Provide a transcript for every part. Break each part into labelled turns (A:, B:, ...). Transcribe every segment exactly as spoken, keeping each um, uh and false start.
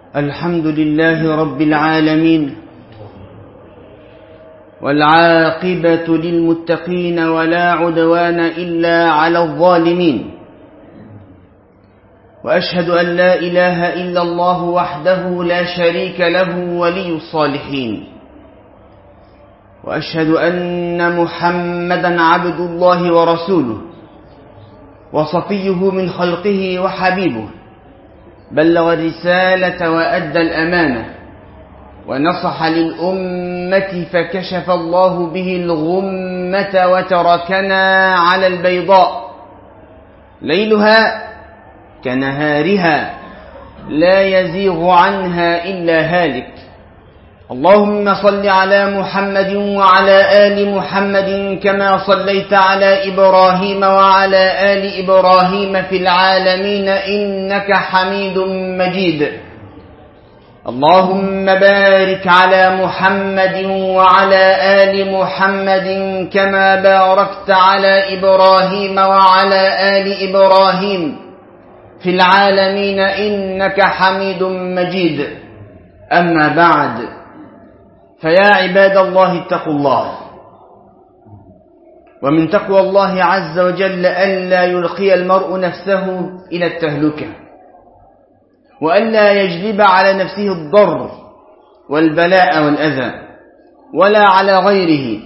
A: الحمد لله رب العالمين، والعاقبة للمتقين، ولا عدوان إلا على الظالمين. وأشهد أن لا إله إلا الله وحده لا شريك له ولي الصالحين، وأشهد أن محمدا عبد الله ورسوله وصفيه من خلقه وحبيبه، بلغ الرسالة وأدى الأمانة ونصح للأمة فكشف الله به الغمة وتركنا على البيضاء ليلها كنهارها لا يزيغ عنها إلا هالك. اللهم صل على محمد وعلى آل محمد كما صليت على إبراهيم وعلى آل إبراهيم في العالمين إنك حميد مجيد. اللهم بارك على محمد وعلى آل محمد كما باركت على إبراهيم وعلى آل إبراهيم في العالمين إنك حميد مجيد. أما بعد، فيا عباد الله اتقوا الله. ومن تقوى الله عز وجل ألا يلقي المرء نفسه إلى التهلكة، وألا يجلب على نفسه الضر والبلاء والأذى ولا على غيره.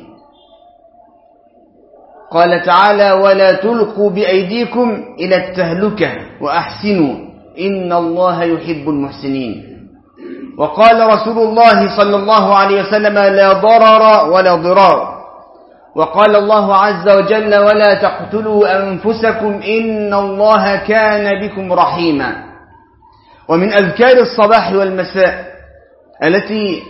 A: قال تعالى: ولا تلقوا بأيديكم إلى التهلكة وأحسنوا إن الله يحب المحسنين. وقال رسول الله صلى الله عليه وسلم: لا ضرر ولا ضرار. وقال الله عز وجل: ولا تقتلوا أنفسكم إن الله كان بكم رحيما. ومن أذكار الصباح والمساء التي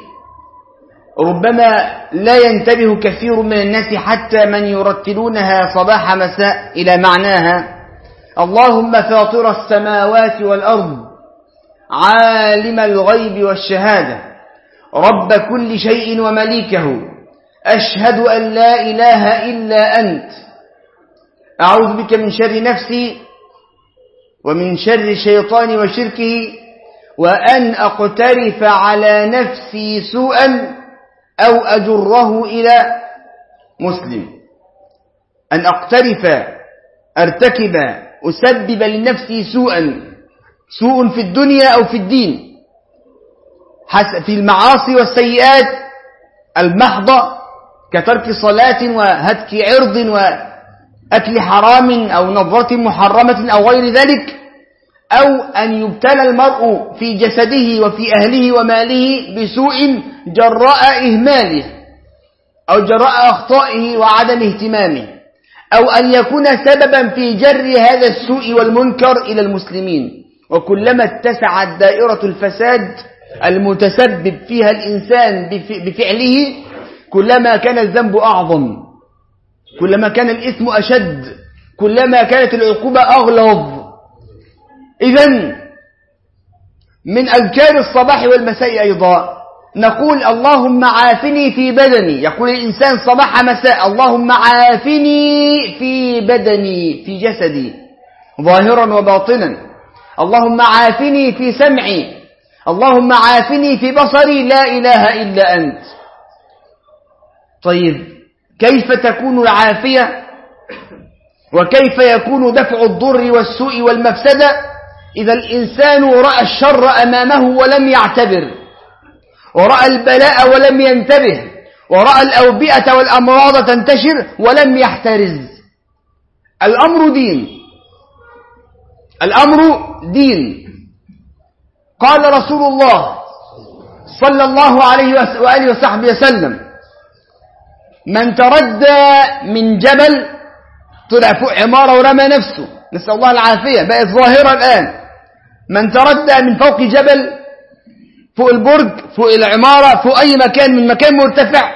A: ربما لا ينتبه كثير من الناس حتى من يرتلونها صباح مساء إلى معناها: اللهم فاطر السماوات والأرض، عالم الغيب والشهادة، رب كل شيء ومليكه، أشهد أن لا إله إلا أنت، أعوذ بك من شر نفسي ومن شر الشيطان وشركه، وأن أقترف على نفسي سوءا أو أجره إلى مسلم. أن أقترف، أرتكب، أسبب لنفسي سوءا، سوء في الدنيا أو في الدين، في المعاصي والسيئات المحضة كترك صلاة وهتك عرض وأكل حرام أو نظرة محرمة أو غير ذلك، أو أن يبتلى المرء في جسده وفي أهله وماله بسوء جراء إهماله أو جراء أخطائه وعدم اهتمامه، أو أن يكون سببا في جر هذا السوء والمنكر إلى المسلمين. وكلما اتسعت دائرة الفساد المتسبب فيها الإنسان بفعله كلما كان الذنب أعظم، كلما كان الإثم أشد، كلما كانت العقوبة أغلظ. إذن من أذكار الصباح والمساء أيضا نقول: اللهم عافني في بدني. يقول الإنسان صباح مساء: اللهم عافني في بدني، في جسدي ظاهرا وباطنا. اللهم عافني في سمعي، اللهم عافني في بصري، لا إله إلا أنت. طيب، كيف تكون العافية وكيف يكون دفع الضر والسوء والمفسدة إذا الإنسان رأى الشر أمامه ولم يعتبر، ورأى البلاء ولم ينتبه، ورأى الأوبئة والأمراض تنتشر ولم يحترز؟ الأمر دين، الأمر دين. قال رسول الله صلى الله عليه وآله وصحبه وسلم: من تردى من جبل، طلع فوق عمارة ورمى نفسه، نسأل الله العافية، بقت ظاهرة الآن. من تردى من فوق جبل، فوق البرج، فوق العمارة، فوق أي مكان من مكان مرتفع،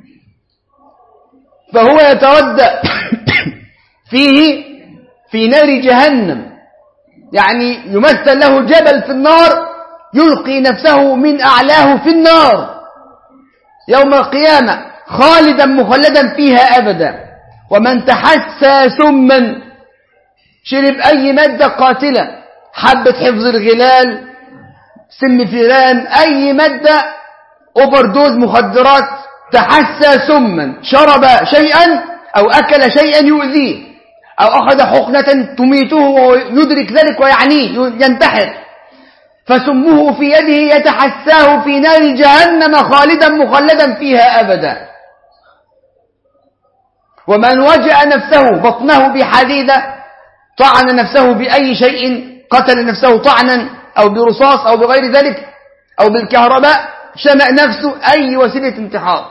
A: فهو يتردى فيه في نار جهنم. يعني يمثل له جبل في النار يلقي نفسه من أعلاه في النار يوم القيامة خالدا مخلدا فيها أبدا. ومن تحسى سما، شرب أي مادة قاتلة، حبة حفظ الغلال، سم فيران، أي مادة اوفر دوز مخدرات، تحسى سما، شرب شيئا أو أكل شيئا يؤذيه أو أخذ حقنة تميته ويدرك ذلك ويعنيه ينتحر، فسمه في يده يتحساه في نار جهنم خالدا مخلدا فيها أبدا. ومن وجأ نفسه بطنه بحديدة، طعن نفسه بأي شيء، قتل نفسه طعنا أو برصاص أو بغير ذلك أو بالكهرباء، شنق نفسه، أي وسيلة انتحار،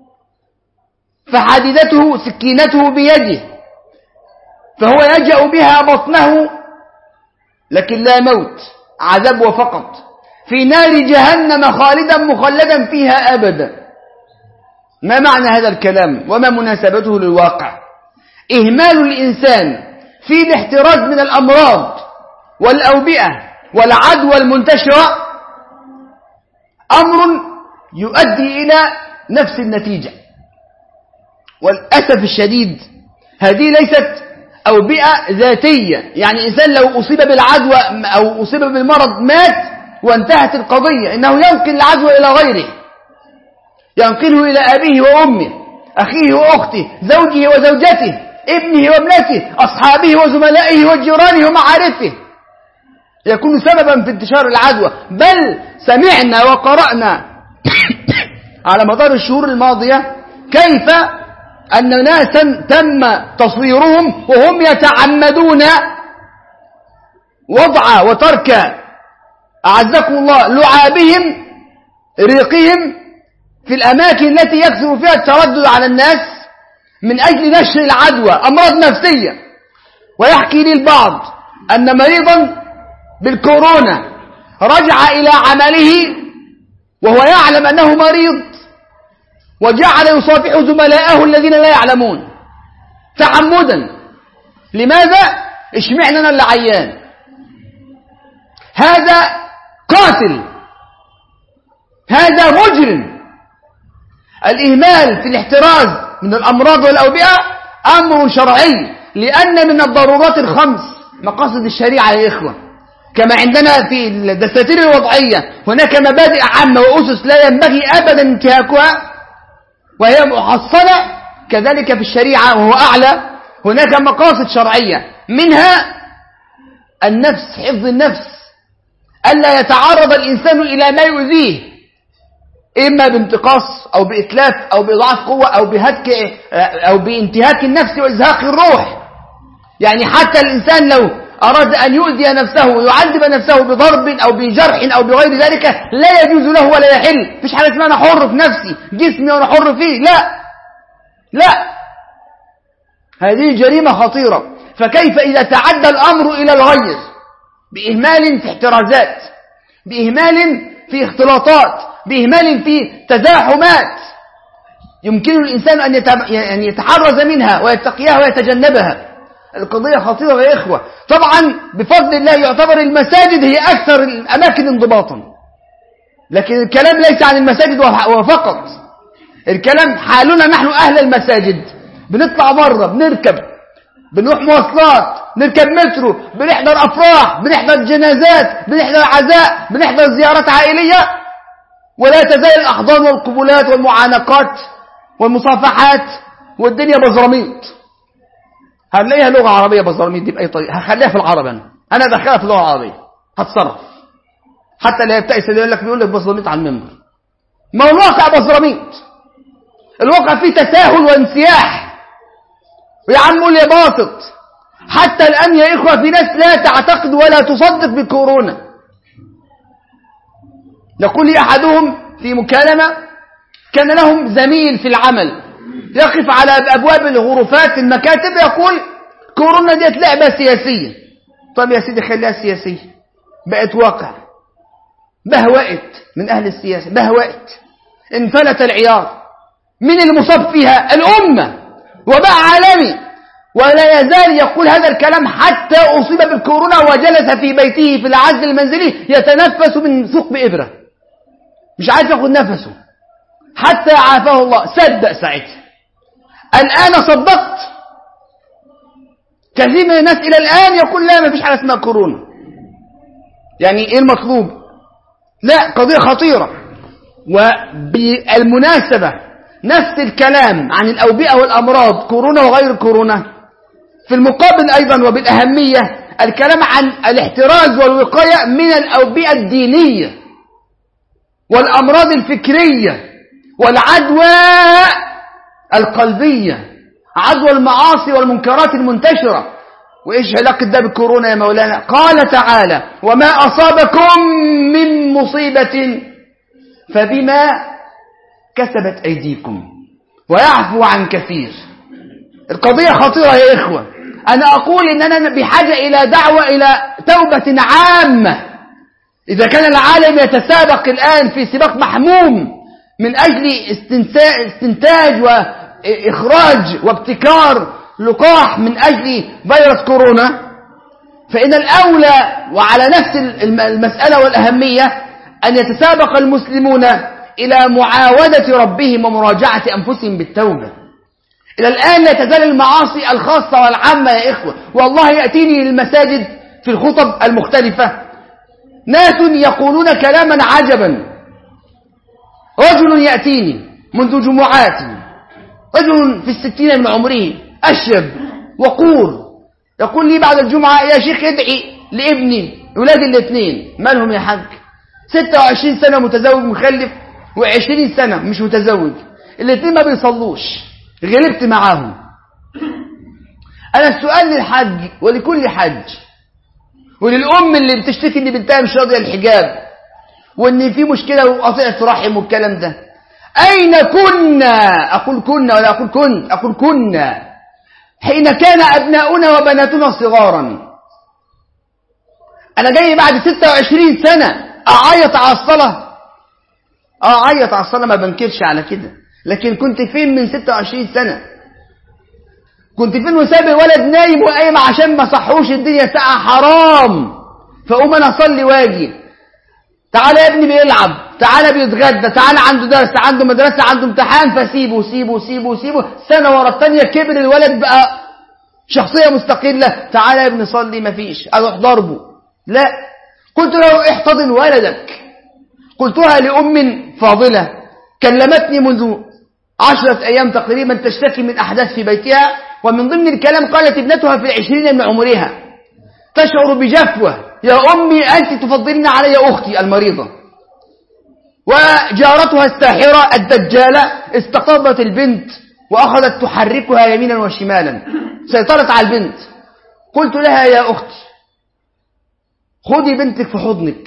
A: فحديدته سكينته بيده، فهو يجأ بها بطنه لكن لا موت، عذاب وفقط، في نار جهنم خالدا مخلدا فيها أبدا. ما معنى هذا الكلام وما مناسبته للواقع؟ إهمال الإنسان في الاحتراز من الأمراض والأوبئة والعدوى المنتشرة أمر يؤدي إلى نفس النتيجة. والأسف الشديد هذه ليست أوبئة ذاتية، يعني إنسان لو أصيب بالعدوى أو أصيب بالمرض مات وانتهت القضية، إنه ينقل العدوى إلى غيره، ينقله إلى أبيه وأمه، أخيه وأخته، زوجه وزوجته، ابنه وابنته، أصحابه وزملائه وجيرانه ومعارفه، يكون سببا في انتشار العدوى. بل سمعنا وقرأنا على مدار الشهور الماضية كيف أن ناسا تم تصويرهم وهم يتعمدون وضع وترك أعزكم الله لعابهم ريقهم في الأماكن التي يكثر فيها التردد على الناس من أجل نشر العدوى، أمراض نفسية. ويحكي لي البعض أن مريضا بالكورونا رجع إلى عمله وهو يعلم أنه مريض، وجعل يصافح زملائه الذين لا يعلمون تعمدا. لماذا؟ اشمعنا أنا اللي عيان؟ هذا قاتل، هذا مجرم. الإهمال في الاحتراز من الأمراض والأوبئة أمر شرعي، لأن من الضرورات الخمس مقاصد الشريعة يا إخوة. كما عندنا في الدساتير الوضعية هناك مبادئ عامة وأسس لا ينبغي أبدا انتهاكها وهي محصنة، كذلك في الشريعة وهو أعلى هناك مقاصد شرعية، منها النفس، حفظ النفس، ألا يتعرض الإنسان إلى ما يؤذيه، إما بانتقاص أو بإتلاف أو بإضعاف قوة أو بهتك أو بانتهاك النفس وإزهاق الروح. يعني حتى الإنسان لو أراد أن يؤذي نفسه ويعذب نفسه بضرب أو بجرح أو بغير ذلك لا يجوز له ولا يحل. مش حاجة اسمها أنا حر في نفسي، جسمي وأنا حر فيه، لا لا، هذه جريمة خطيرة. فكيف إذا تعدى الأمر إلى الغير بإهمال في احترازات، بإهمال في اختلاطات، بإهمال في تزاحمات يمكن الإنسان أن يتحرز منها ويتقيها ويتجنبها. القضية خطيرة يا إخوة. طبعا بفضل الله يعتبر المساجد هي أكثر الأماكن انضباطا، لكن الكلام ليس عن المساجد وفقط، الكلام حالنا نحن أهل المساجد. بنطلع بره، بنركب، بنروح مواصلات، نركب مترو، بنحضر أفراح، بنحضر جنازات، بنحضر عزاء، بنحضر زيارات عائلية، ولا تزال الأحضان والقبولات والمعانقات والمصافحات، والدنيا بزراميط. هنلاقيها لغة عربية بزراميط دي بأي طريقة، هخليها في العربي، أنا أنا أدخلها في اللغة العربية، هتصرف. حتى اللي يبتئس اللي يقول لك بيقول لك بزراميط على المنبر، ما هو الواقع بزراميط، الواقع فيه تساهل وانسياح. ويا عم قول يا باسط، حتى الآن يا إخوة في ناس لا تعتقد ولا تصدق بالكورونا. يقول لي أحدهم في مكالمة كان لهم زميل في العمل يقف على أبواب الغرفات المكاتب يقول كورونا ديت لعبة سياسية. طب يا سيدي خليها سياسية، بقت واقع، بهوأت من أهل السياسة، بهوأت، انفلت العيار. من المصاب فيها؟ الأمة، وباء عالمي، ولا يزال يقول هذا الكلام حتى أصيب بالكورونا وجلس في بيته في العزل المنزلي يتنفس من ثقب إبرة، مش عارف ياخد نفسه حتى عافاه الله. صدق ساعتها. الآن صدقت. كثير من الناس إلى الآن يقول لا ما فيش حاجة اسمها كورونا. يعني إيه المطلوب؟ لا، قضية خطيرة. وبالمناسبة نفس الكلام عن الأوبئة والأمراض كورونا وغير كورونا، في المقابل أيضا وبالأهمية الكلام عن الاحتراز والوقاية من الأوبئة الدينية والأمراض الفكرية والعدوى القلبية، عدوى المعاصي والمنكرات المنتشرة. وإيش علاقة ده بالكورونا يا مولانا؟ قال تعالى: وما أصابكم من مصيبة فبما كسبت أيديكم ويعفو عن كثير. القضية خطيرة يا إخوة. أنا أقول إننا بحاجة إلى دعوة إلى توبة عامة. إذا كان العالم يتسابق الآن في سباق محموم من أجل استنتاج وإخراج وابتكار لقاح من أجل فيروس كورونا، فإن الأولى وعلى نفس المسألة والأهمية أن يتسابق المسلمون إلى معاودة ربهم ومراجعة أنفسهم بالتوبة. إلى الآن لا تزال المعاصي الخاصة والعامة يا إخوة. والله يأتيني للمساجد في الخطب المختلفة ناس يقولون كلاما عجبا. رجل يأتيني منذ جمعات، رجل في الستين من عمره، أشيب وقور، يقول لي بعد الجمعة: يا شيخ ادعي لابني، أولادي الاثنين. مالهم يا حاج؟ ستة وعشرين سنة متزوج مخلف، وعشرين سنة مش متزوج، الاثنين ما بيصلوش، غلبت معاهم. أنا السؤال للحج ولكل حج وللأم اللي بتشتكي إن بنتها مش راضية الحجاب وإن في مشكلة وقطيعة رحم والكلام ده: أين كنا؟ أقول كنا ولا أقول كنت؟ أقول كنا حين كان أبناؤنا وبناتنا صغارا. أنا جاي بعد ستة وعشرين سنة أعيط على الصلاة؟ آه أعيط على الصلاة، ما بنكرش على كده، لكن كنت فين من ستة وعشرين سنة؟ كنت فين وساب الولد نايم وقايم عشان ما صحوش الدنيا ساعة حرام فأقوم أنا أصلي واجي؟ تعالى يا ابني بيلعب، تعالى بيتغدى، تعالى عنده درس، عنده مدرسة، عنده امتحان، فسيبه سيبه سيبه سيبه سنة ورا الثانية كبر الولد بقى شخصية مستقلة. تعالى يا ابني صلي، مفيش، أروح ضربه. لا، قلت له: احتضن ولدك. قلتها لأم فاضلة كلمتني منذ عشرة أيام تقريبا تشتكي من أحداث في بيتها، ومن ضمن الكلام قالت ابنتها في العشرين من عمرها تشعر بجفوة: يا أمي أنت تفضلين علي أختي المريضة. وجارتها الساحرة الدجالة استقطبت البنت وأخذت تحركها يمينا وشمالا، سيطرت على البنت. قلت لها: يا أختي خذي بنتك في حضنك.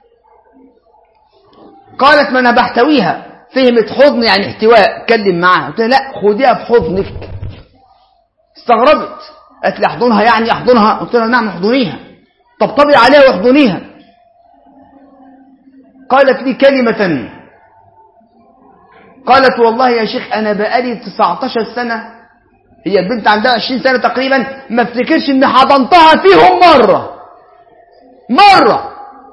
A: قالت: ما أنا بحتويها. فهمت حضن يعني احتواء، اتكلم معاها. قلت لها: لا، خذيها في حضنك. استغربت، قالت لي: احضنها يعني احضنها؟ قلت لها: نعم احضنيها، طبطبي عليها واحضنيها. قالت لي كلمة، قالت: والله يا شيخ أنا بقالي تسعة عشر سنة، هي البنت عندها عشرين سنة تقريبا، ما افتكرش إن حضنتها فيهم مرة مرة.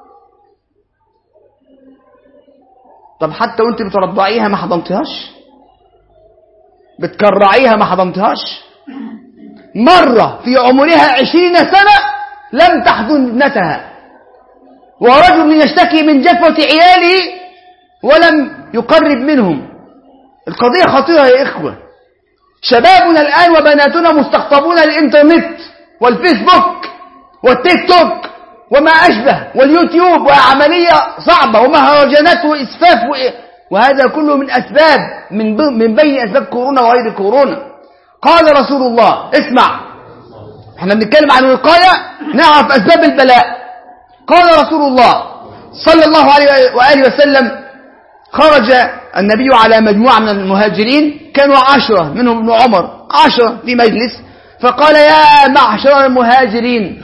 A: طب حتى وانت بترضعيها ما حضنتهاش؟ بتكرعيها ما حضنتهاش؟ مرة في عمرها عشرين سنة لم تحضن ابنتها. ورجل يشتكي من جفوة عياله ولم يقرب منهم. القضية خطيرة يا إخوة. شبابنا الآن وبناتنا مستقطبون الإنترنت والفيسبوك والتيك توك وما أشبه واليوتيوب، وعملية صعبة ومهرجانات وإسفاف، وهذا كله من أسباب من من بين أسباب كورونا وغير كورونا. قال رسول الله، اسمع، احنا بنتكلم عن الوقاية نعرف أسباب البلاء. قال رسول الله صلى الله عليه وآله وسلم: خرج النبي على مجموعة من المهاجرين، كانوا عشرة منهم ابن عمر، عشرة في مجلس، فقال: يا معشر المهاجرين،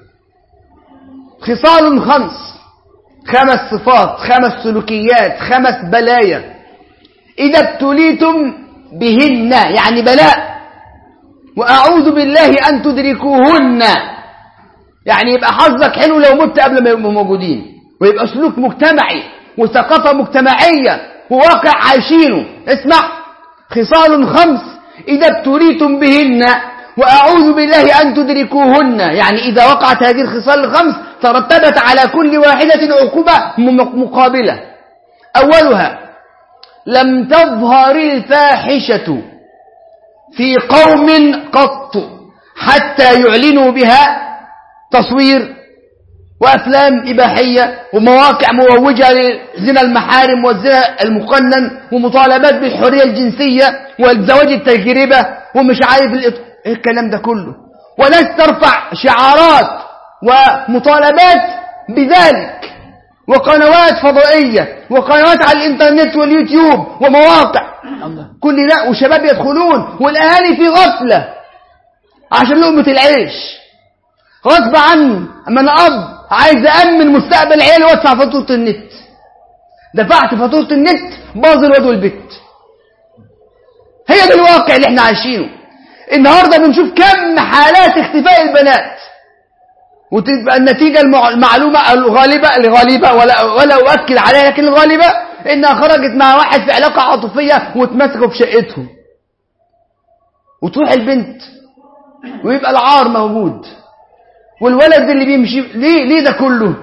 A: خصال خمس، خمس صفات، خمس سلوكيات، خمس بلايا إذا ابتليتم بهن، يعني بلاء، وأعوذ بالله أن تدركوهن، يعني يبقى حظك حلو لو مت قبل ما يبقوا موجودين، ويبقى سلوك مجتمعي وثقافة مجتمعية وواقع عايشينه. اسمع: خصال خمس إذا ابتليتم بهن وأعوذ بالله أن تدركوهن، يعني إذا وقعت هذه الخصال الخمس ترتبت على كل واحدة عقوبة مقابلة. أولها لم تظهر الفاحشة في قوم قط حتى يعلنوا بها، تصوير وأفلام إباحية ومواقع مروجة لزنا المحارم والزنا المقنن ومطالبات بالحرية الجنسية والزواج التجربة ومش عارف الإط... إيه الكلام ده كله، وناس ترفع شعارات ومطالبات بذلك، وقنوات فضائية وقنوات على الإنترنت واليوتيوب ومواقع كل ده، وشباب يدخلون والأهالي في غفلة عشان لقمة العيش غصب عني. أما أنا أب عايز أأمن مستقبل عيالي وأدفع فاتورة النت، دفعت فاتورة النت باظ الواد والبت. هي ده الواقع اللي احنا عايشينه النهارده. بنشوف كم حالات اختفاء البنات، وتبقى النتيجة المعلومة الغالبة الغالبة ولا ولا أؤكد عليها، لكن الغالبة إنها خرجت مع واحد في علاقة عاطفية وتمسكوا في شقتهم، وتروح البنت ويبقى العار موجود، والولد اللي بيمشي ليه ليه ده كله؟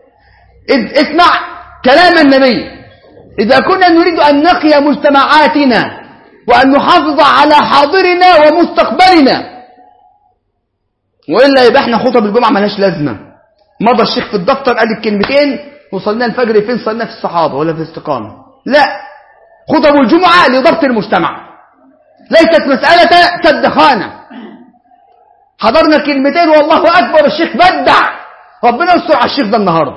A: اسمع كلام النبي: إذا كنا نريد أن نقي مجتمعاتنا وأن نحافظ على حاضرنا ومستقبلنا، وإلا يبقى احنا خطب الجمعة ملهاش لازمة. مضى الشيخ في الدفتر قال الكلمتين وصلنا الفجر فين؟ صلنا في الصحابة ولا في الاستقامة؟ لا، خطب الجمعة لضبط المجتمع، ليست مسألة سد خانة. حضرنا كلمتين والله أكبر الشيخ بدع، ربنا يستر على الشيخ ده النهاردة.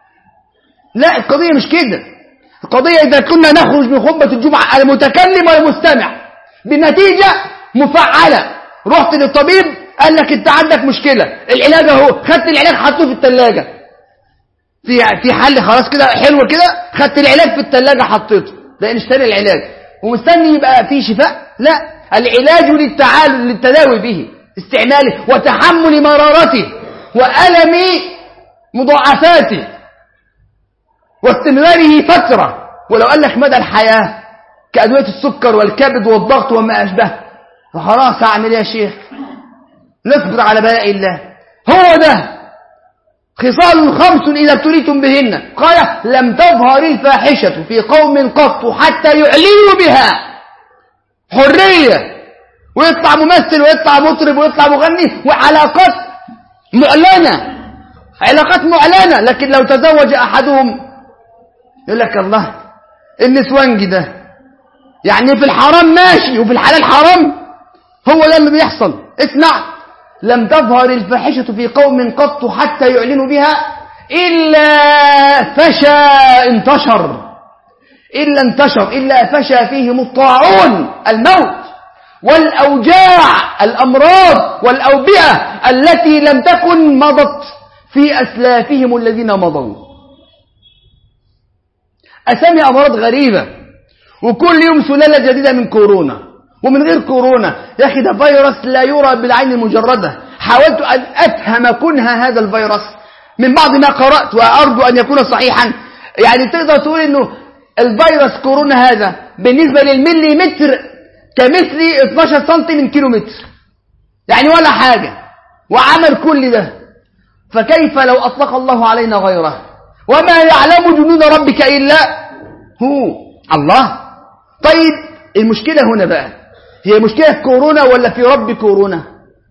A: لا، القضية مش كده. القضية إذا كنا نخرج من خطبة الجمعة المتكلم والمستمع بنتيجة مفعلة، رحت للطبيب قال لك انت عندك مشكلة، العلاج اهو، خدت العلاج حطوه في الثلاجة، في في حل خلاص كده حلو كده، خدت العلاج في الثلاجة حطيته، لان اشتري العلاج ومستني يبقى فيه شفاء. لا، العلاج للتعالج للتداوي به، استعماله وتحمل مرارته وألم مضاعفاته واستمراره فترة، ولو قال لك مدى الحياة كأدوية السكر والكبد والضغط وما أشبه، فخلاص أعمل يا شيخ؟ نصبر على بلاء الله. هو ده خصال خمس إذا ابتليتم بهن، قال لم تظهر الفاحشة في قوم قط حتى يعلنوا بها. حرية، ويطلع ممثل ويطلع مطرب ويطلع مغني، وعلاقات معلنة، علاقات معلنة. لكن لو تزوج أحدهم يقول لك الله النسوانجي ده يعني في الحرام ماشي وفي الحلال حرام. هو ده اللي بيحصل. اسمع: لم تظهر الفاحشة في قوم قط حتى يعلنوا بها إلا فشى انتشر إلا انتشر إلا فشى فيهم الطاعون، الموت، والأوجاع، الأمراض والأوبئة التي لم تكن مضت في أسلافهم الذين مضوا. أسامي أمراض غريبة، وكل يوم سلالة جديدة من كورونا ومن غير كورونا. يا أخي ده فيروس لا يرى بالعين المجردة. حاولت أن أفهم كنه هذا الفيروس من بعض ما قرأت وأرجو أن يكون صحيحا. يعني تقدر تقول إنه الفيروس كورونا هذا بالنسبة للملي متر كمثل اثناشر سنتي من كيلو متر، يعني ولا حاجة، وعمل كل ده. فكيف لو أطلق الله علينا غيره؟ وما يعلم جنود ربك إلا هو الله. طيب المشكلة هنا بقى هي مشكلة كورونا ولا في رب كورونا؟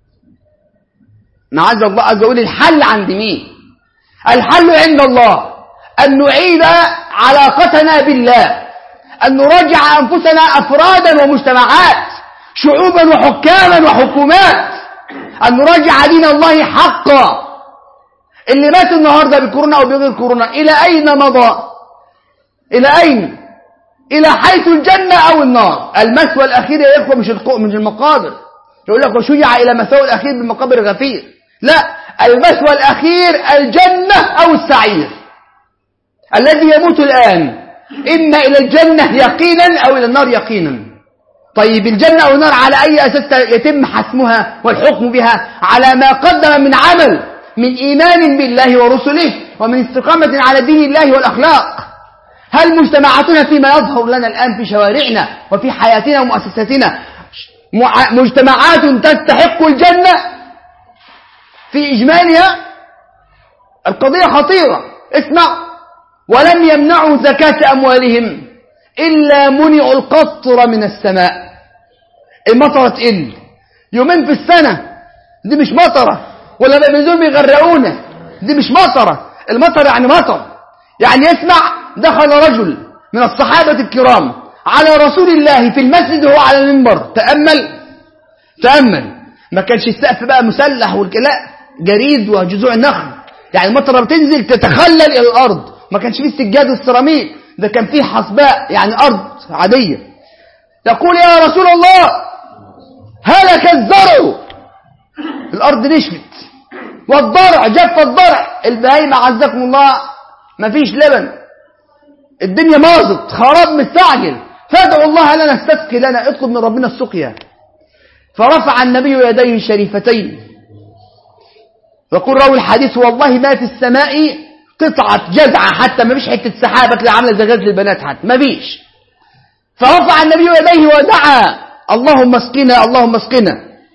A: معاذ الله عز وجل. الحل عند مين؟ الحل عند الله. أن نعيد علاقتنا بالله، أن نراجع أنفسنا أفرادا ومجتمعات، شعوبا وحكاما وحكومات، أن نراجع دين الله حقا. اللي مات النهاردة بكورونا أو بغير كورونا إلى أين مضى؟ إلى أين؟ إلى حيث الجنة أو النار. المثوى الأخير يا إخوة مش من المقابر. يقول لك وشجع إلى مثوى الأخير بالمقابر غفير. لا، المثوى الأخير الجنة أو السعير. الذي يموت الآن إما إلى الجنة يقينا أو إلى النار يقينا. طيب الجنة أو النار على أي أساس يتم حسمها والحكم بها؟ على ما قدم من عمل، من إيمان بالله ورسله، ومن استقامة على دين الله والأخلاق. هل مجتمعاتنا فيما يظهر لنا الآن في شوارعنا وفي حياتنا ومؤسساتنا مجتمعات تستحق الجنة في إجمالها؟ القضية خطيرة. اسمع: ولم يمنعوا زكاة أموالهم إلا منعوا القطر من السماء. المطرة تقل يومين في السنة، دي مش مطرة. ولا بينزلوا بيغرقونا، دي مش مطرة. المطر يعني مطر. يعني اسمع: دخل رجل من الصحابة الكرام على رسول الله في المسجد وهو على المنبر. تأمل تأمل ما كانش السقف بقى مسلح والكلاء، جريد وجذوع النخل. يعني المطرة بتنزل تتخلل إلى الأرض. ما كانش فيه السجاد السيراميك، ده كان فيه حصباء، يعني أرض عادية. يقول: يا رسول الله هلك الزرع، الأرض نشفت، والضرع جف الضرع، البهايم عزكم الله ما فيش لبن، الدنيا باظت، خراب مستعجل، فادعوا الله لنا استسقي لنا، اطلب من ربنا السقيا. فرفع النبي يديه الشريفتين. يقول راوي الحديث: والله ما في السماء قطعة جزعة، حتى ما فيش حتة سحابة اللي عاملة زي غزل البنات، حتى ما فيش. فرفع النبي يديه ودعا: اللهم اسقنا اللهم اسقنا.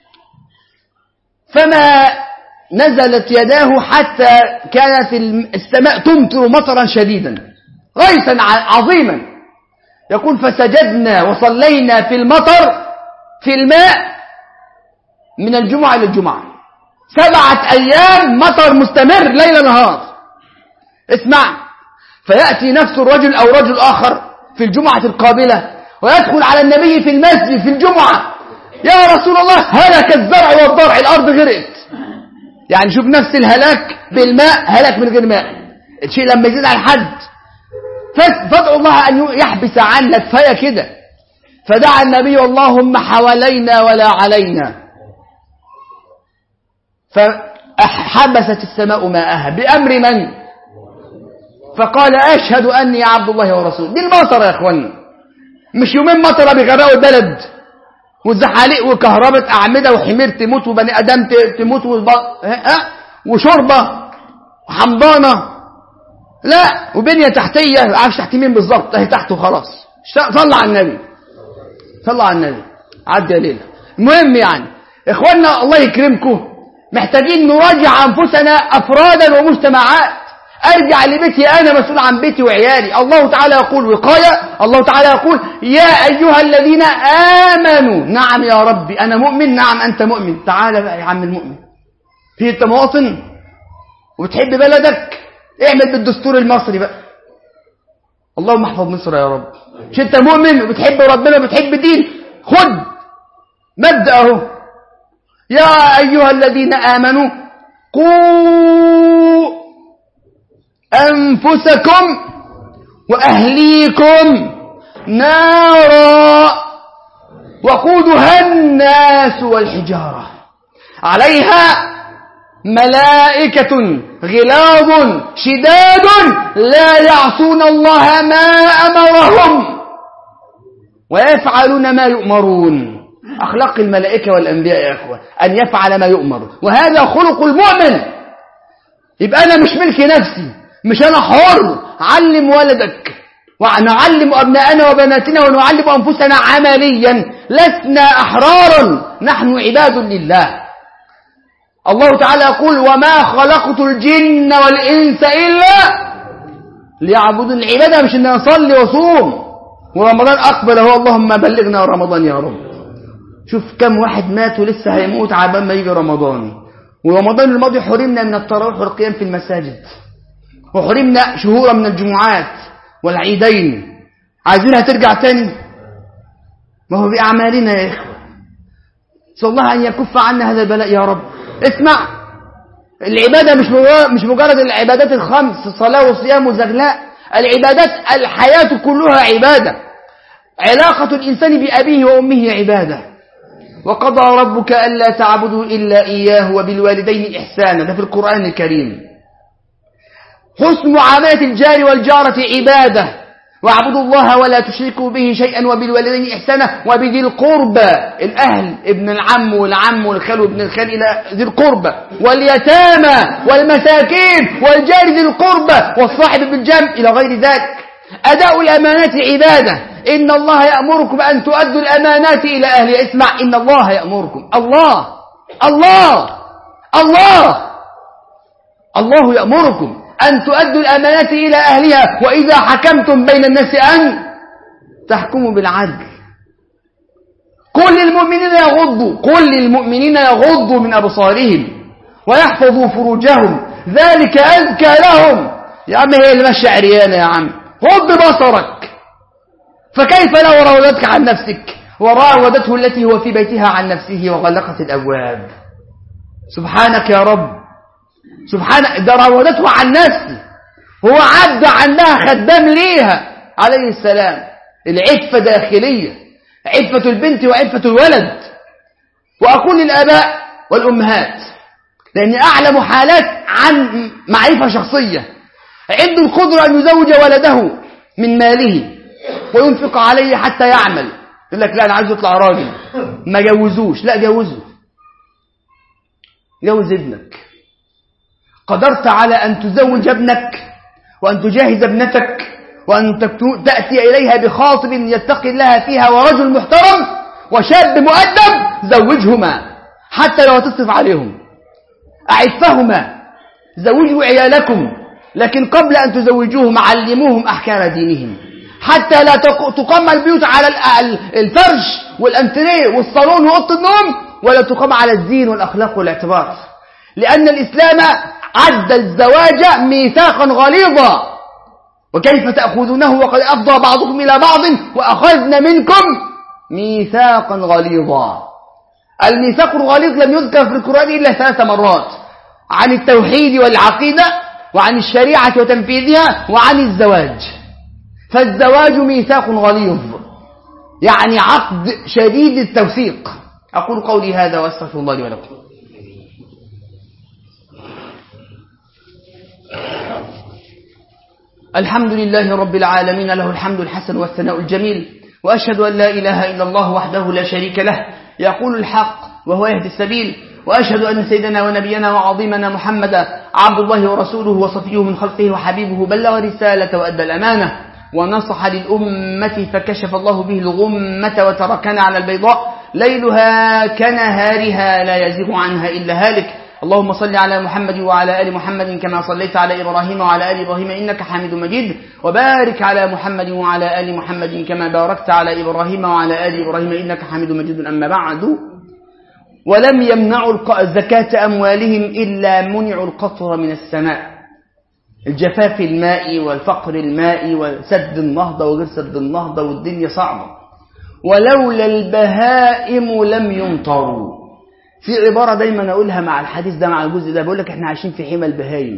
A: فما نزلت يداه حتى كانت السماء تمطر مطرا شديدا غيثا عظيما. يقول: فسجدنا وصلينا في المطر في الماء من الجمعة إلى الجمعة، سبعة أيام مطر مستمر ليل نهار. اسمع: فيأتي نفس الرجل أو رجل آخر في الجمعة القابلة ويدخل على النبي في المسجد في الجمعة: يا رسول الله هلك الزرع والضرع، الأرض غرقت. يعني شوف نفس الهلاك بالماء، هلاك من غير ماء. الشيء لما يزيد على الحد فادعوا الله أن يحبس عنك، فهي كده. فدعا النبي: اللهم حوالينا ولا علينا. فحبست السماء ماءها بأمر من؟ فقال: أشهد أني عبد الله ورسوله. دي المطر يا أخوانا، مش يومين مطر بيغرقوا البلد والزحاليق وكهربة أعمدة وحمير تموت وبني أدم تموت والب... وشربة وحمضانة، لا، وبنية تحتية عارفش تحت مين بالظبط، اهي تحته خلاص. صلى على النبي صلى على النبي عدي يا ليلة. المهم يعني إخواننا الله يكرمكم، محتاجين نراجع أنفسنا أفرادا ومجتمعات. أرجع لبيتي، أنا مسؤول عن بيتي وعيالي. الله تعالى يقول وقاية، الله تعالى يقول: يا أيها الذين آمنوا. نعم يا ربي أنا مؤمن، نعم أنت مؤمن. تعالى بقى يا عم المؤمن، في أنت مواطن وبتحب بلدك، اعمل بالدستور المصري بقى. اللهم احفظ مصر يا رب. مش أنت مؤمن وبتحب ربنا وبتحب دين، خد مبدأ اهو: يا أيها الذين آمنوا قوا أنفسكم وأهليكم نارا وقودها الناس والحجارة عليها ملائكة غلاظ شداد لا يعصون الله ما أمرهم ويفعلون ما يؤمرون. أخلاق الملائكة والأنبياء يا أخوة أن يفعل ما يؤمر، وهذا خلق المؤمن. يبقى أنا مش ملك نفسي، مش أنا حر. علم ولدك ونعلم أبناءنا وبناتنا ونعلم أنفسنا عمليا. لسنا أحرارا، نحن عباد لله. الله تعالى يقول: وما خلقت الجن والإنس إلا ليعبدون. العبادة مش إن أصلي وصوم ورمضان أقبل هو، اللهم بلغنا رمضان يا رب. شوف كم واحد مات ولسه هيموت عبال ما يجي رمضان. ورمضان الماضي حرمنا من التراويح والقيام في المساجد، وحرمنا شهورا من الجمعات والعيدين. عايزينها ترجع تاني؟ ما هو بأعمالنا يا إخوة. صلى الله أن يكف عنا هذا البلاء يا رب. اسمع: العبادة مش مش مجرد العبادات الخمس، صلاة وصيام وزغلاء. العبادات الحياة كلها عبادة. علاقة الإنسان بأبيه وأمه عبادة. وقضى ربك ألا تعبدوا إلا إياه وبالوالدين إحسانا، ده في القرآن الكريم. حسن معاملة الجار والجارة عبادة. واعبدوا الله ولا تشركوا به شيئا وبالوالدين إحسانا وبذي القربى، الأهل، ابن العم والعم والخال وابن الخال إلى ذي القربى، واليتامى والمساكين والجار ذي القربى والصاحب بالجنب إلى غير ذلك. أداء الأمانات عبادة. إن الله يأمركم أن تؤدوا الأمانات إلى أهلها. اسمع: إن الله يأمركم. الله الله الله الله يأمركم أن تؤدوا الأمانات إلى أهلها وإذا حكمتم بين الناس أن تحكموا بالعدل. قل للمؤمنين يغضوا قل للمؤمنين يغضوا من أبصارهم ويحفظوا فروجهم ذلك أزكى لهم. يا عم هي اللي ماشية عريانة يا عم، غض بصرك. فكيف لو راودتك عن نفسك وراودته التي هو في بيتها عن نفسه وغلقت الأبواب؟ سبحانك يا رب، سبحانك، ده راودته عن نفسه، هو عبد عنها خدام ليها عليه السلام. العفة داخلية، عفة البنت وعفة الولد. وأقول للآباء والأمهات لأني أعلم حالات عن معرفة شخصية عنده القدرة أن يزوج ولده من ماله وينفق عليه حتى يعمل، يقول لك لا أنا عايز يطلع راجل، ما جوزوش. لا جوزه، جوز ابنك. قدرت على أن تزوج ابنك وأن تجهز ابنتك وأن تأتي إليها بخاطب يتقي الله فيها ورجل محترم وشاب مؤدب، زوجهما حتى لو تصرف عليهم. أعفهما، زوجوا عيالكم، لكن قبل أن تزوجوهم علموهم أحكام دينهم حتى لا تقام البيوت على الفرش والأنتريه والصالون وأوضة النوم، ولا تقام على الدين والأخلاق والاعتبار. لأن الإسلام عد الزواج ميثاقا غليظا. وكيف تأخذونه وقد أفضى بعضكم إلى بعض وأخذنا منكم ميثاقا غليظا. الميثاق الغليظ لم يذكر في القرآن إلا ثلاث مرات: عن التوحيد والعقيدة، وعن الشريعة وتنفيذها، وعن الزواج. فالزواج ميثاق غليظ، يعني عقد شديد التوثيق. أقول قولي هذا وأستغفر الله لي ولكم. الحمد لله رب العالمين، له الحمد الحسن والثناء الجميل، وأشهد أن لا إله إلا الله وحده لا شريك له يقول الحق وهو يهدي السبيل، وأشهد أن سيدنا ونبينا وعظيمنا محمدا عبد الله ورسوله وصفيه من خلقه وحبيبه، بلغ الرسالة وأدى الأمانة ونصح للأمة فكشف الله به الغمة وتركنا على البيضاء ليلها كنهارها لا يزيغ عنها إلا هالك. اللهم صل على محمد وعلى آل محمد كما صليت على إبراهيم وعلى آل إبراهيم إنك حميد مجيد، وبارك على محمد وعلى آل محمد كما باركت على إبراهيم وعلى آل إبراهيم إنك حميد مجيد. أما بعد، ولم يمنعوا زكاة أموالهم إلا منعوا القطر من السماء. الجفاف المائي والفقر المائي وسد النهضة وغير سد النهضة والدنيا صعبة. ولولا البهائم لم يمطروا. في عبارة دايما أقولها مع الحديث ده، مع الجزء ده، بقول لك احنا عايشين في حمى البهائم.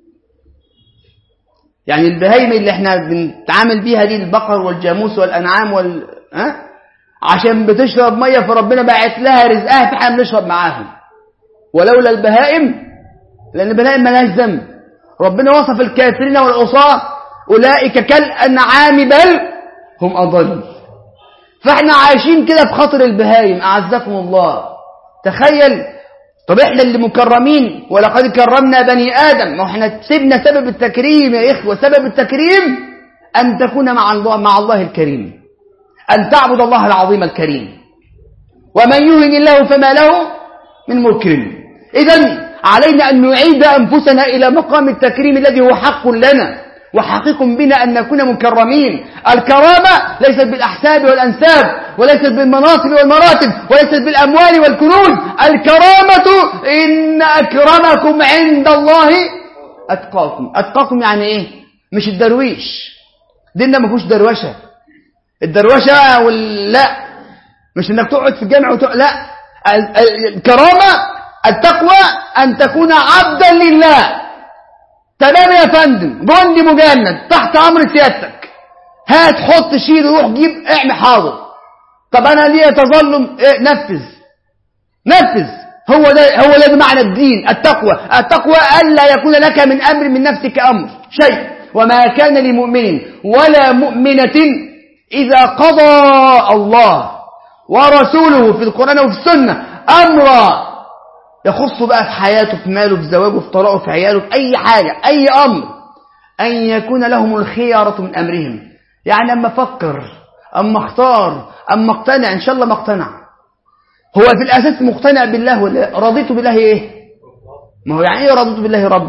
A: يعني البهائم اللي احنا بنتعامل بيها دي، البقر والجاموس والأنعام وال ها؟ عشان بتشرب مية فربنا باعت لها رزقها فاحنا بنشرب معاهم. ولولا البهائم، لأن البهائم مالهاش ذنب. ربنا وصف الكافرين والعصاة أولئك كالأنعام بل هم أضل. فاحنا عايشين كده في خطر البهائم أعزكم الله. تخيل، طب احنا اللي مكرمين ولقد كرمنا بني آدم، ما احنا سيبنا سبب التكريم يا إخوة. سبب التكريم أن تكون مع الله, مع الله الكريم، أن تعبد الله العظيم الكريم. ومن يهن الله فما له من مكرم. إذن علينا أن نعيد أنفسنا إلى مقام التكريم الذي هو حق لنا وحقيق بنا أن نكون مكرمين. الكرامة ليست بالأحساب والأنساب، وليست بالمناصب والمراتب، وليست بالأموال والكنوز. الكرامة إن أكرمكم عند الله أتقاكم. أتقاكم يعني إيه؟ مش الدرويش، ديننا ما فيهوش دروشة. الدروشة ولا مش إنك تقعد في الجامع وتقعد، لا. الكرامة التقوى أن تكون عبدا لله. تمام يا فندم، جندي مجند تحت أمر سيادتك، هات حط شيل روح جيب اعمل حاضر. طب أنا ليه تظلم؟ إيه؟ نفذ نفذ. هو ده هو ده معنى الدين. التقوى التقوى ألا يكون لك من أمر من نفسك أمر شيء. وما كان لمؤمن ولا مؤمنة إذا قضى الله ورسوله في القرآن وفي السنة أمرا يخص بقى في حياته، في ماله، في زواجه، في طلاقه، في عياله، في أي حاجة، أي أمر، أن يكون لهم الخيارة من أمرهم. يعني أما أفكر، أما أختار، أما أقتنع، إن شاء الله ما اقتنع. هو في الأساس مقتنع بالله ولا رضيت بالله إيه؟ ما هو يعني إيه رضيت بالله ربا؟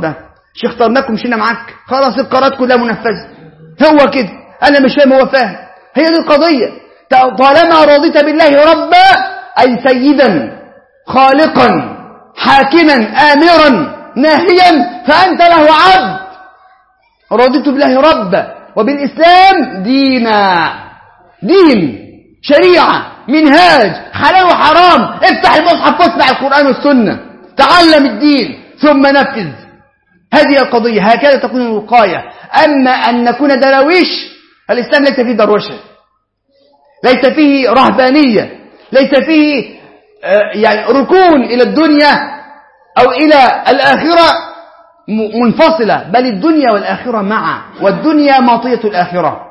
A: مش اخترناكم مشينا معاك، خلاص القرارات كلها منفذة. هو كده، أنا مش فاهم هو فاهم. هي دي القضية. طالما رضيت بالله ربا أي سيدا خالقا حاكما آمرا ناهيا فأنت له عبد. رضيت بالله ربا وبالإسلام دينا، دين شريعة منهاج حلال وحرام. افتح المصحف واسمع القرآن والسنة، تعلم الدين ثم نفذ. هذه القضية، هكذا تكون الوقاية. أما أن نكون درويش، الإسلام ليس فيه دروشة، ليس فيه رهبانية، ليس فيه يعني ركون إلى الدنيا أو إلى الآخرة منفصلة، بل الدنيا والآخرة معا، والدنيا ماطية الآخرة.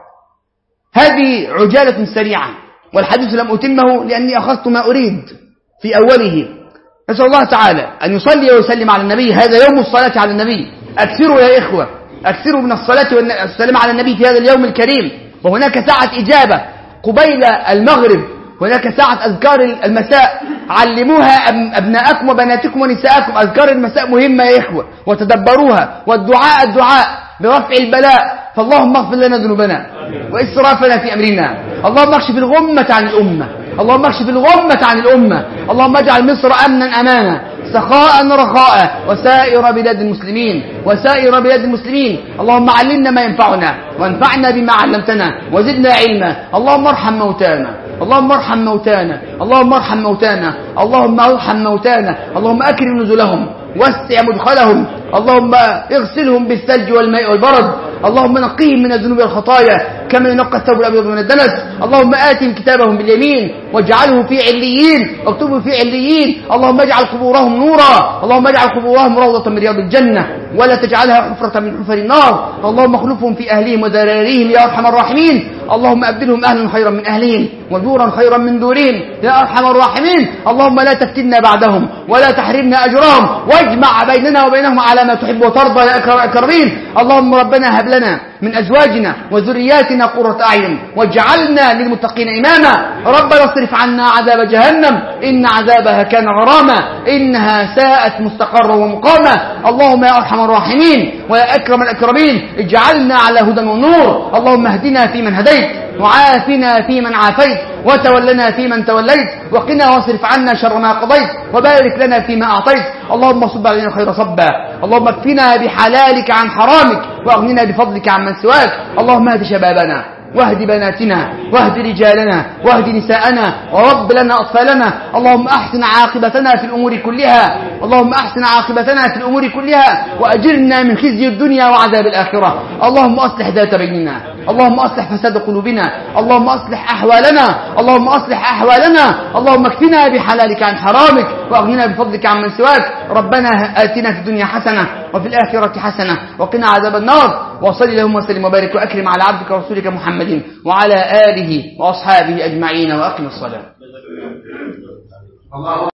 A: هذه عجالة سريعة، والحديث لم أتمه لأني أخذت ما أريد في أوله. نسأل الله تعالى أن يصلي ويسلم على النبي. هذا يوم الصلاة على النبي، أكثروا يا إخوة، أكثروا من الصلاة والسلام على النبي في هذا اليوم الكريم. وهناك ساعة إجابة قبيل المغرب، هناك ساعة أذكار المساء، علموها أبناءكم وبناتكم ونساءكم. أذكار المساء مهمة يا إخوة، وتدبروها. والدعاء الدعاء برفع البلاء. فاللهم اغفر لنا ذنوبنا وإسرافنا في أمرنا، اللهم اكشف الغمة عن الأمة، اللهم اكشف الغمة عن الأمة، اللهم اجعل مصر أمنا أمانا سخاء رخاء، وسائر بلاد المسلمين، وسائر بلاد المسلمين. اللهم علمنا ما ينفعنا وانفعنا بما علمتنا وزدنا علما. اللهم ارحم موتانا، اللهم ارحم موتانا، اللهم ارحم موتانا، اللهم ارحم موتانا، اللهم أكرم نزلهم واسع مدخلهم، اللهم اغسلهم بالثلج والماء والبرد، اللهم نقيهم من الذنوب والخطايا كما ينقى الثوب الأبيض من الدنس. اللهم آتهم كتابهم باليمين واجعله في عليين، واكتبه في عليين. اللهم اجعل قبورهم نورا، اللهم اجعل قبورهم روضة من رياض الجنة، ولا تجعلها حفرة من حفر النار. اللهم اخلفهم في أهلهم وذراريهم يا أرحم الراحمين. اللهم أبدلهم أهلا خيرا من أهلهم ودورا خيرا من دورهم يا أرحم الراحمين. اللهم لا تفتنا بعدهم ولا تحرمنا أجرهم، واجمع بيننا وبينهم على ما تحب وترضى يا أكرم الأكرمين. اللهم ربنا هب لنا من أزواجنا وذرياتنا قرة أعين واجعلنا للمتقين إماما. ربنا اصرف عنا عذاب جهنم إن عذابها كان غراما إنها ساءت مستقرا ومقاما. اللهم يا أرحم الراحمين ويا أكرم الأكرمين اجعلنا على هدى ونور. اللهم اهدنا فيمن هديت وعافنا فيمن عافيت وتولنا فيمن توليت وقنا واصرف عنا شر ما قضيت وبارك لنا فيما أعطيت. اللهم صب علينا خير صبا، اللهم اكفنا بحلالك عن حرامك واغننا بفضلك عن من سواك. اللهم اهد شبابنا واهد بناتنا واهد رجالنا واهد نساءنا ورب لنا أطفالنا. اللهم أحسن عاقبتنا في الأمور كلها، اللهم أحسن عاقبتنا في الأمور كلها وأجرنا من خزي الدنيا وعذاب الآخرة. اللهم أصلح ذات بيننا، اللهم أصلح فساد قلوبنا، اللهم أصلح أحوالنا، اللهم أصلح أحوالنا. اللهم اكفنا بحلالك عن حرامك واغننا بفضلك عن من سواك. ربنا آتنا في الدنيا حسنة وفي الآخرة حسنة وقنا عذاب النار. وصلي اللهم وسلم وبارك وأكرم على عبدك ورسولك محمد وعلى آله وأصحابه أجمعين وأقم الصلاة.